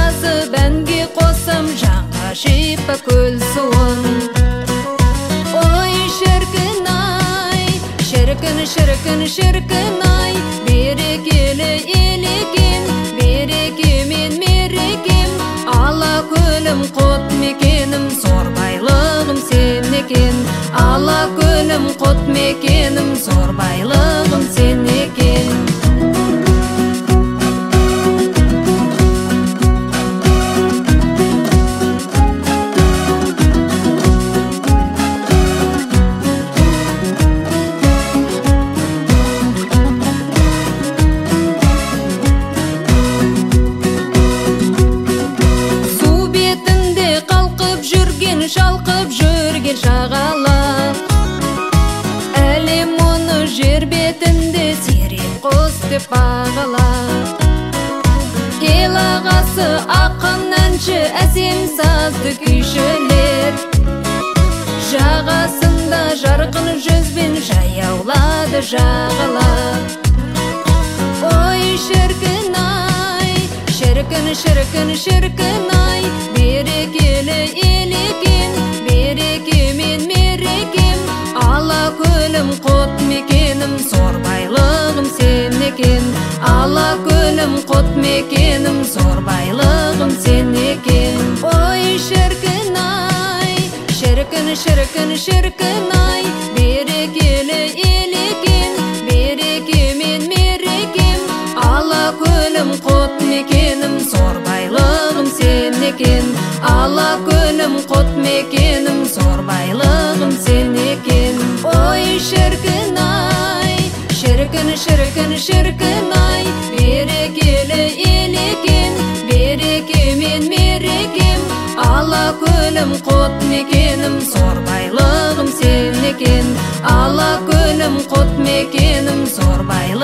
тазы бәнге қосам, жанға шипа көл суын. Ой, шіркін-ай, шіркін-ай, берекелі ел екен, береке мен мерекем. Ала көлім қот мекенім, зор байлығым сен екен. Ала көлім қот мекенім, зор байлығым сен екен. Шалқып жүрген жағалап, әлем оны жер бетінде сирек құс деп бағалап. Ел ағасы ақын әнші, әсем сазды күйшілер, жағасында жарқын жүзбен жаяулады жағалап. Ой, шіркін-ай, шіркін-ай, берекелі ел екен, береке мен мерекем. Ала көлім қот мекенім, зор байлығым сен екен. Ала көлім қот мекенім, зор байлығым сен екен. Ой, шіркін-ай, шіркін-ай, берекелі ел екен, береке мен мерекем. Ала көлім қот мекенім, зор байлығым сен екен. Ала көлім қот мекенім, зор байлығым сен екен. Ой, шіркін-ай, шіркін-ай, берекелі ел екен, береке мен мерекем. Ала көлім қот мекенім, зор байлығым сен екен. Ала көлім қот мекенім, зор байлығым